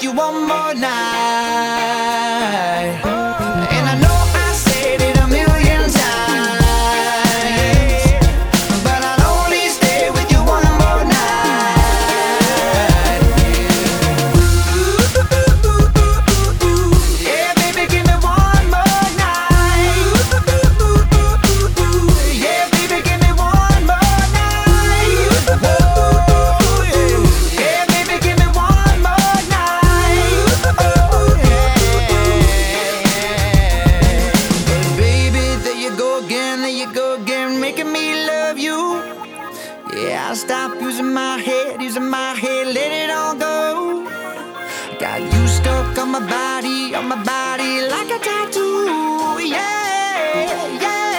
with you one more night. And I know I said it a million times, but I'll only stay with you one more night. Yeah, baby, give me one more night. Yeah, baby, give me one more night. Oh, yeah, baby, give me one more night. Oh, yeah. But baby, there you go again, making me love you. Yeah, I'll stop using my head, let it all go. Got you stuck on my body like a tattoo. Yeah, yeah.